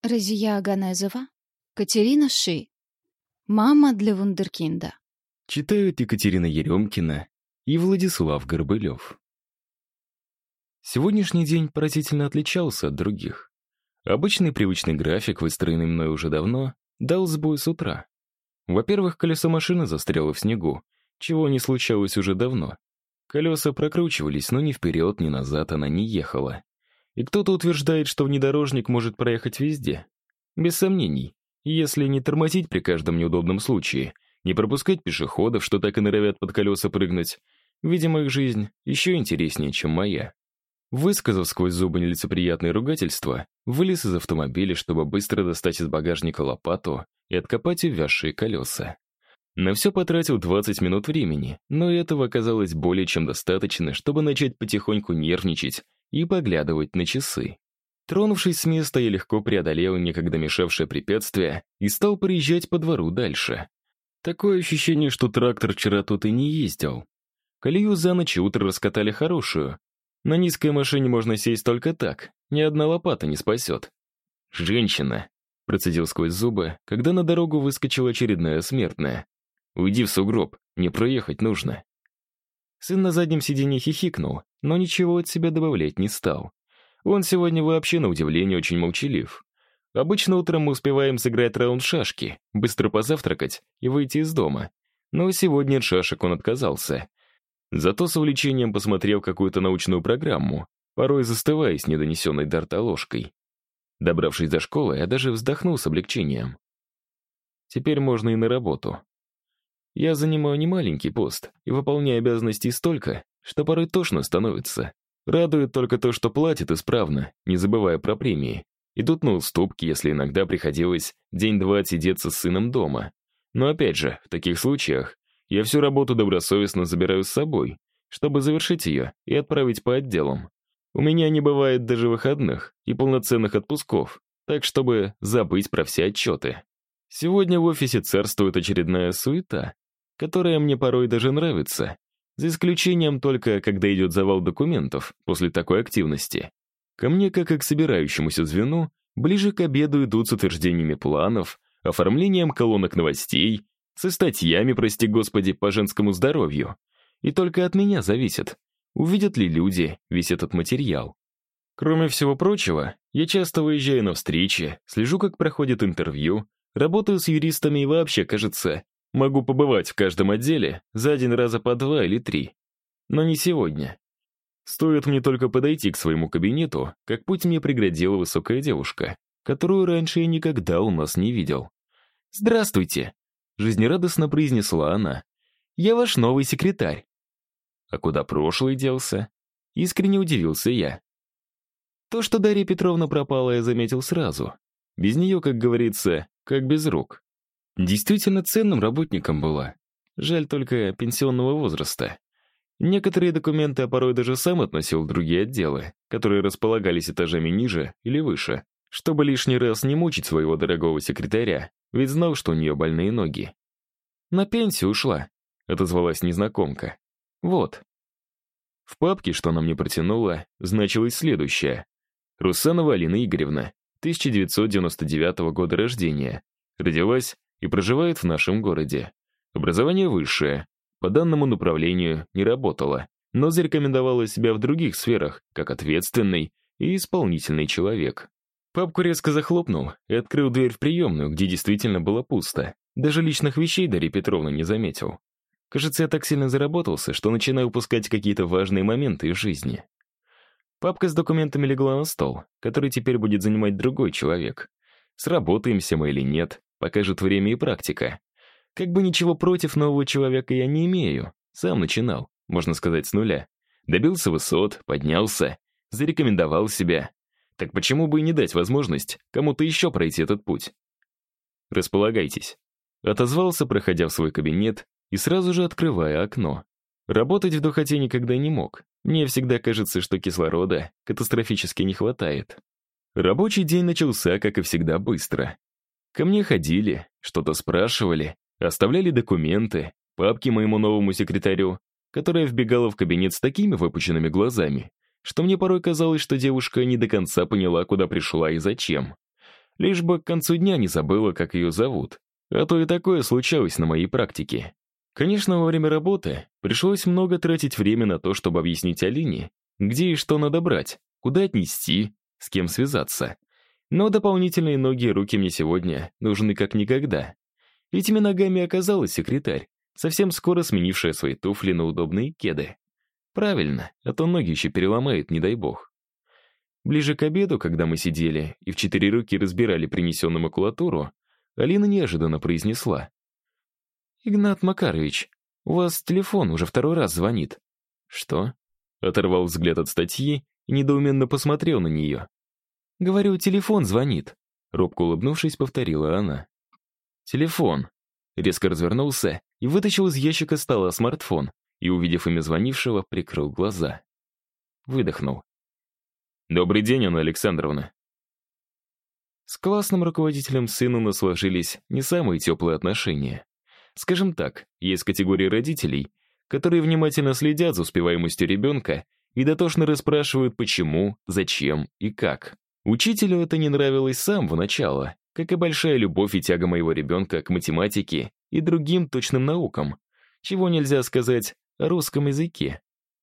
Разия Аганезова, Катерина Ши. Мама для вундеркинда. Читают Екатерина Еремкина и Владислав Горбылев. Сегодняшний день поразительно отличался от других. Обычный привычный график, выстроенный мной уже давно, дал сбой с утра. Во-первых, колесо машины застряло в снегу, чего не случалось уже давно. Колеса прокручивались, но ни вперед, ни назад она не ехала. И кто-то утверждает, что внедорожник может проехать везде. Без сомнений, если не тормозить при каждом неудобном случае, не пропускать пешеходов, что так и норовят под колеса прыгнуть, видимо, их жизнь еще интереснее, чем моя. Высказав сквозь зубы нелицеприятные ругательства, вылез из автомобиля, чтобы быстро достать из багажника лопату и откопать увязшие колеса. На все потратил 20 минут времени, но этого оказалось более чем достаточно, чтобы начать потихоньку нервничать и поглядывать на часы. Тронувшись с места, я легко преодолел некогда мешавшее препятствие и стал проезжать по двору дальше. Такое ощущение, что трактор вчера тут и не ездил. Колею за ночь и утро раскатали хорошую. На низкой машине можно сесть только так, ни одна лопата не спасет. «Женщина!» — процедил сквозь зубы, когда на дорогу выскочила очередная смертная. «Уйди в сугроб, не проехать нужно». Сын на заднем сиденье хихикнул, но ничего от себя добавлять не стал. Он сегодня вообще, на удивление, очень молчалив. Обычно утром мы успеваем сыграть раунд шашки, быстро позавтракать и выйти из дома. Но сегодня от шашек он отказался. Зато с увлечением посмотрел какую-то научную программу, порой застывая с недонесенной до рта ложкой. Добравшись до школы, я даже вздохнул с облегчением. Теперь можно и на работу. Я занимаю немаленький пост и выполняю обязанностей столько, что порой тошно становится. Радует только то, что платят исправно, не забывая про премии. Идут на уступки, если иногда приходилось день-два отсидеться с сыном дома. Но опять же, в таких случаях я всю работу добросовестно забираю с собой, чтобы завершить ее и отправить по отделам. У меня не бывает даже выходных и полноценных отпусков, так чтобы забыть про все отчеты. Сегодня в офисе царствует очередная суета, которая мне порой даже нравится, за исключением только, когда идет завал документов после такой активности. Ко мне, как и к собирающемуся звену, ближе к обеду идут с утверждениями планов, оформлением колонок новостей, со статьями, прости господи, по женскому здоровью. И только от меня зависит, увидят ли люди весь этот материал. Кроме всего прочего, я часто выезжаю на встречи, слежу, как проходит интервью, работаю с юристами и вообще, кажется, могу побывать в каждом отделе за один раза по 2 или 3. Но не сегодня. Стоит мне только подойти к своему кабинету, как путь мне преградила высокая девушка, которую раньше я никогда у нас не видел. «Здравствуйте!» — жизнерадостно произнесла она. «Я ваш новый секретарь». «А куда прошлый делся?» — искренне удивился я. То, что Дарья Петровна пропала, я заметил сразу. Без нее, как говорится, как без рук. Действительно ценным работником была. Жаль только пенсионного возраста. Некоторые документы я порой даже сам относил в другие отделы, которые располагались этажами ниже или выше, чтобы лишний раз не мучить своего дорогого секретаря, ведь знал, что у нее больные ноги. «На пенсию ушла», — отозвалась незнакомка. «Вот». В папке, что она мне протянула, значилось следующее. Русанова Алина Игоревна, 1999 года рождения. Родилась и проживает в нашем городе. Образование высшее. По данному направлению не работала, но зарекомендовала себя в других сферах, как ответственный и исполнительный человек. Папку резко захлопнул и открыл дверь в приемную, где действительно было пусто. Даже личных вещей Дарья Петровна не заметил. Кажется, я так сильно заработался, что начинаю упускать какие-то важные моменты из жизни. Папка с документами легла на стол, который теперь будет занимать другой человек. Сработаемся мы или нет, покажет время и практика. Как бы ничего против нового человека я не имею. Сам начинал, можно сказать, с нуля. Добился высот, поднялся, зарекомендовал себя. Так почему бы и не дать возможность кому-то еще пройти этот путь? «Располагайтесь», — отозвался, проходя в свой кабинет и сразу же открывая окно. Работать в духоте никогда не мог. Мне всегда кажется, что кислорода катастрофически не хватает. Рабочий день начался, как и всегда, быстро. Ко мне ходили, что-то спрашивали, оставляли документы, папки моему новому секретарю, которая вбегала в кабинет с такими выпученными глазами, что мне порой казалось, что девушка не до конца поняла, куда пришла и зачем. Лишь бы к концу дня не забыла, как ее зовут. А то и такое случалось на моей практике. Конечно, во время работы пришлось много тратить время на то, чтобы объяснить Алине, где и что надо брать, куда отнести, с кем связаться. Но дополнительные ноги и руки мне сегодня нужны как никогда. Этими ногами оказалась секретарь, совсем скоро сменившая свои туфли на удобные кеды. Правильно, а то ноги еще переломает, не дай бог. Ближе к обеду, когда мы сидели и в 4 руки разбирали принесенную макулатуру, Алина неожиданно произнесла: «Игнат Макарович, у вас телефон уже 2-й раз звонит». «Что?» Оторвал взгляд от статьи и недоуменно посмотрел на нее. «Говорю, телефон звонит», — робко улыбнувшись, повторила она. «Телефон». Резко развернулся и вытащил из ящика стола смартфон и, увидев имя звонившего, прикрыл глаза. Выдохнул. «Добрый день, Анна Александровна». С классным руководителем сына у нас сложились не самые теплые отношения. Скажем так, есть категория родителей, которые внимательно следят за успеваемостью ребенка и дотошно расспрашивают почему, зачем и как. Учителю это не нравилось с самого начала, как и большая любовь и тяга моего ребенка к математике и другим точным наукам, чего нельзя сказать о русском языке.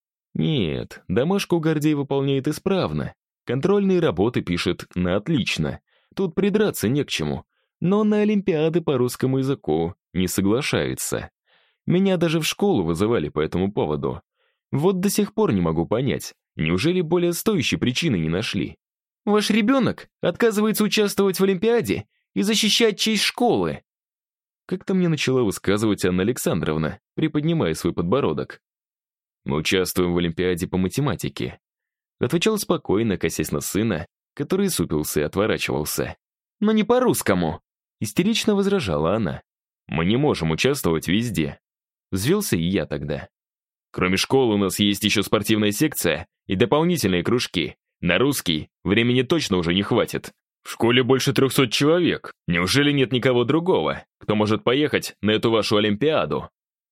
Нет, домашку Гордей выполняет исправно, контрольные работы пишет на отлично, тут придраться не к чему, но на олимпиады по русскому языку не соглашается. Меня даже в школу вызывали по этому поводу. Вот до сих пор не могу понять, неужели более стоящей причины не нашли? Ваш ребенок отказывается участвовать в олимпиаде и защищать честь школы. Как-то мне начала высказывать Анна Александровна, приподнимая свой подбородок. Мы участвуем в олимпиаде по математике. Отвечал спокойно, косясь на сына, который супился и отворачивался. Но не по-русскому. Истерично возражала она. Мы не можем участвовать везде. Взвился и я тогда. Кроме школы у нас есть еще спортивная секция и дополнительные кружки. На русский времени точно уже не хватит. В школе больше 300 человек. Неужели нет никого другого, кто может поехать на эту вашу олимпиаду?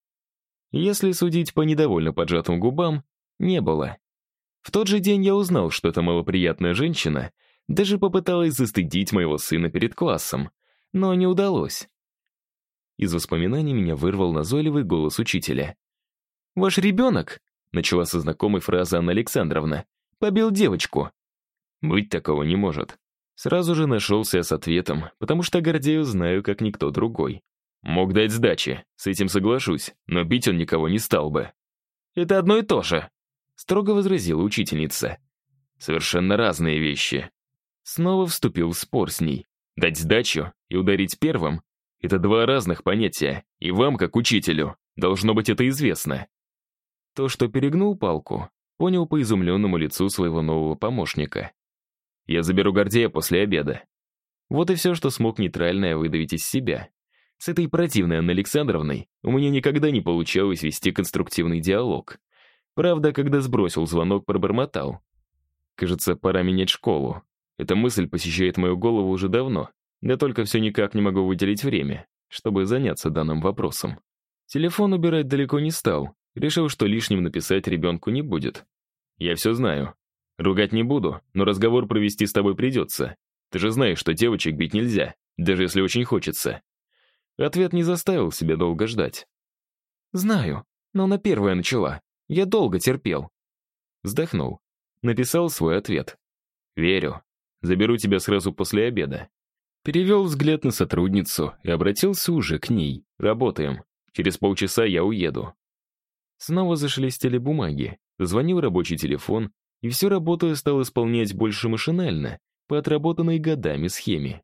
Если судить по недовольно поджатым губам, не было. В тот же день я узнал, что эта малоприятная женщина даже попыталась застыдить моего сына перед классом, но не удалось. Из воспоминаний меня вырвал назойливый голос учителя. «Ваш ребенок», — начала со знакомой фразы Анна Александровна, — «побил девочку». Быть такого не может. Сразу же нашелся я с ответом, потому что Гордею знаю, как никто другой. Мог дать сдачи, с этим соглашусь, но бить он никого не стал бы. «Это одно и то же», — строго возразила учительница. «Совершенно разные вещи». Снова вступил в спор с ней. Дать сдачу и ударить первым — это два разных понятия, и вам, как учителю, должно быть это известно. То, что перегнул палку, понял по изумленному лицу своего нового помощника. Я заберу Гордея после обеда. Вот и все, что смог нейтральное выдавить из себя. С этой противной Анной Александровной у меня никогда не получалось вести конструктивный диалог. Правда, когда сбросил звонок, пробормотал. Кажется, пора менять школу. Эта мысль посещает мою голову уже давно, да только все никак не могу выделить время, чтобы заняться данным вопросом. Телефон убирать далеко не стал, решил, что лишним написать ребенку не будет. Я все знаю. Ругать не буду, но разговор провести с тобой придется. Ты же знаешь, что девочек бить нельзя, даже если очень хочется. Ответ не заставил себя долго ждать. Знаю, но на первое начала. Я долго терпел. Вздохнул. Написал свой ответ. Верю. Заберу тебя сразу после обеда. Перевел взгляд на сотрудницу и обратился уже к ней. Работаем. Через полчаса я уеду. Снова зашелестели бумаги. Зазвонил рабочий телефон, и всю работу я стал исполнять больше машинально, по отработанной годами схеме.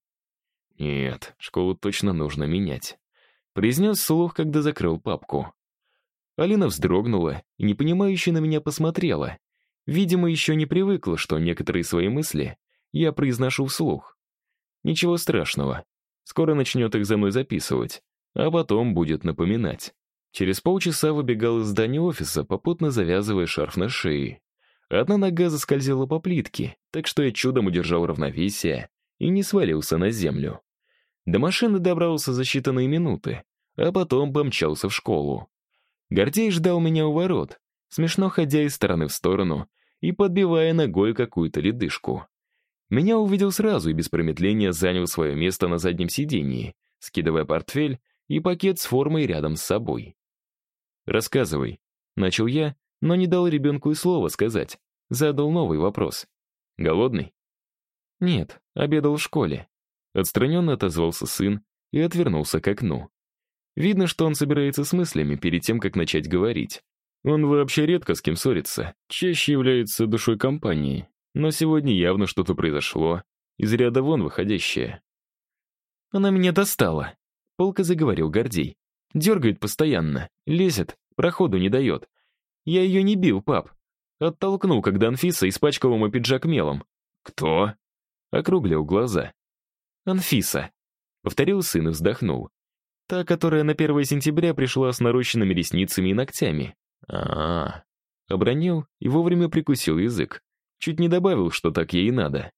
Нет, школу точно нужно менять. Произнес вслух, когда закрыл папку. Алина вздрогнула и непонимающе на меня посмотрела. Видимо, еще не привыкла, что некоторые свои мысли я произношу вслух. Ничего страшного. Скоро начнет их за мной записывать, а потом будет напоминать. Через полчаса выбегал из здания офиса, попутно завязывая шарф на шее. Одна нога заскользила по плитке, так что я чудом удержал равновесие и не свалился на землю. До машины добрался за считанные минуты, а потом помчался в школу. Гордей ждал меня у ворот, смешно ходя из стороны в сторону и подбивая ногой какую-то ледышку. Меня увидел сразу и без промедления занял свое место на заднем сидении, скидывая портфель и пакет с формой рядом с собой. «Рассказывай», — начал я, но не дал ребенку и слова сказать. Задал новый вопрос. «Голодный?» «Нет, обедал в школе». Отстраненно отозвался сын и отвернулся к окну. Видно, что он собирается с мыслями перед тем, как начать говорить. Он вообще редко с кем ссорится, чаще является душой компании. Но сегодня явно что-то произошло, из ряда вон выходящее. «Она меня достала», — пылко заговорил Гордей. «Дергает постоянно, лезет, проходу не дает. Я ее не бил, пап. Оттолкнул, когда Анфиса испачкала мой пиджак мелом». «Кто?» — округлил глаза. «Анфиса», — повторил сын и вздохнул. «Та, которая на 1 сентября пришла с нарощенными ресницами и ногтями». «А-а-а», — обронил и вовремя прикусил язык. Чуть не добавил, что так ей и надо.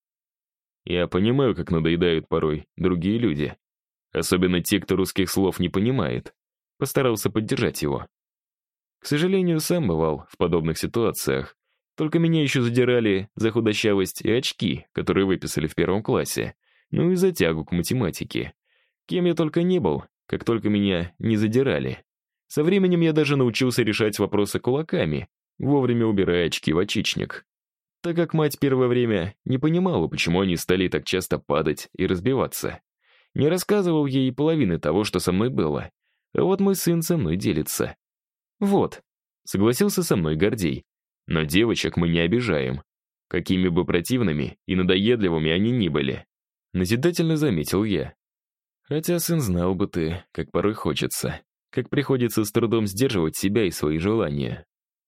Я понимаю, как надоедают порой другие люди. Особенно те, кто русских слов не понимает. Постарался поддержать его. К сожалению, сам бывал в подобных ситуациях. Только меня еще задирали за худощавость и очки, которые выписали в 1 классе. Ну и за тягу к математике. Кем я только не был, как только меня не задирали. Со временем я даже научился решать вопросы кулаками, вовремя убирая очки в очечник. Так как мать первое время не понимала, почему они стали так часто падать и разбиваться. Не рассказывал ей и половины того, что со мной было. А вот мой сын со мной делится. «Вот», — согласился со мной Гордей. «Но девочек мы не обижаем. Какими бы противными и надоедливыми они ни были». Назидательно заметил я. Хотя, сын, знал бы ты, как порой хочется. Как приходится с трудом сдерживать себя и свои желания.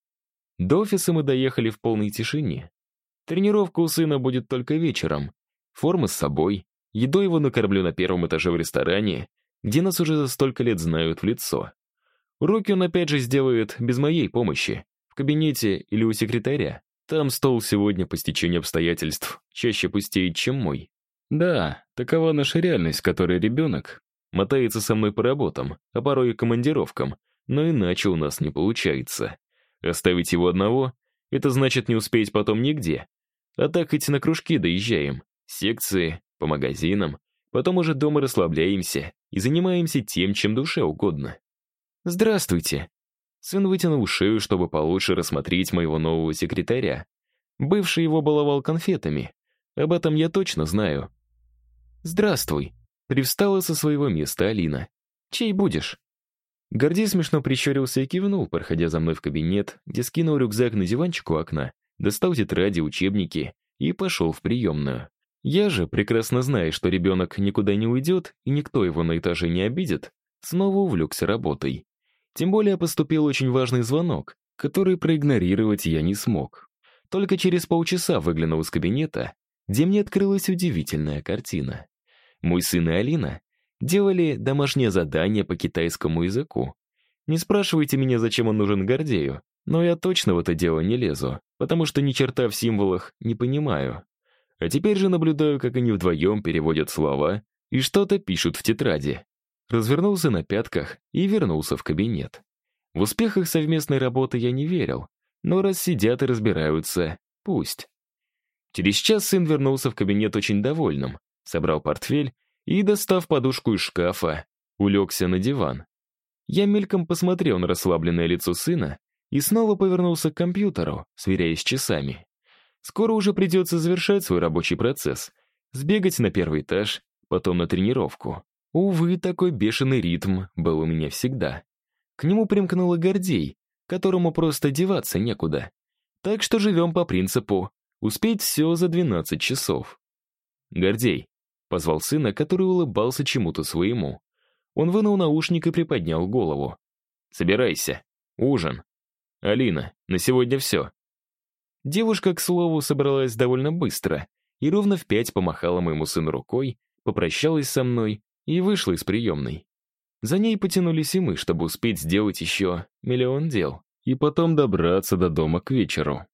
До офиса мы доехали в полной тишине. Тренировка у сына будет только вечером. Форма с собой. Еду его накормлю на 1 этаже в ресторане, где нас уже за столько лет знают в лицо. Уроки он опять же сделает без моей помощи, в кабинете или у секретаря. Там стол сегодня по стечению обстоятельств чаще пустеет, чем мой. Да, такова наша реальность, в которой ребенок мотается со мной по работам, а порой и командировкам, но иначе у нас не получается. Оставить его одного — это значит не успеть потом нигде. А так хоть на кружки доезжаем, секции, по магазинам, потом уже дома расслабляемся и занимаемся тем, чем душе угодно. «Здравствуйте!» Сын вытянул шею, чтобы получше рассмотреть моего нового секретаря. Бывший его баловал конфетами. Об этом я точно знаю. «Здравствуй!» Привстала со своего места Алина. «Чей будешь?» Гордей смешно прищурился и кивнул, проходя за мной в кабинет, где скинул рюкзак на диванчик у окна, достал тетради, учебники и пошел в приемную. Я же, прекрасно зная, что ребенок никуда не уйдет и никто его на этаже не обидит, снова увлекся работой. Тем более поступил очень важный звонок, который проигнорировать я не смог. Только через полчаса выглянул из кабинета, где мне открылась удивительная картина. Мой сын и Алина делали домашнее задание по китайскому языку. Не спрашивайте меня, зачем он нужен Гордею, но я точно в это дело не лезу, потому что ни черта в символах не понимаю. А теперь же наблюдаю, как они вдвоем переводят слова и что-то пишут в тетради. Развернулся на пятках и вернулся в кабинет. В успех их совместной работы я не верил, но раз сидят и разбираются, пусть. Через час сын вернулся в кабинет очень довольным, собрал портфель и, достав подушку из шкафа, улегся на диван. Я мельком посмотрел на расслабленное лицо сына и снова повернулся к компьютеру, сверяясь с часами. Скоро уже придется завершать свой рабочий процесс, сбегать на 1 этаж, потом на тренировку. Увы, такой бешеный ритм был у меня всегда. К нему примкнул и Гордей, которому просто деваться некуда. Так что живем по принципу успеть все за 12 часов. «Гордей», — позвал сына, который улыбался чему-то своему. Он вынул наушник и приподнял голову. «Собирайся. Ужин. Алина, на сегодня все». Девушка, к слову, собралась довольно быстро и ровно в 5 помахала моему сыну рукой, попрощалась со мной и вышла из приемной. За ней потянулись и мы, чтобы успеть сделать еще миллион дел и потом добраться до дома к вечеру.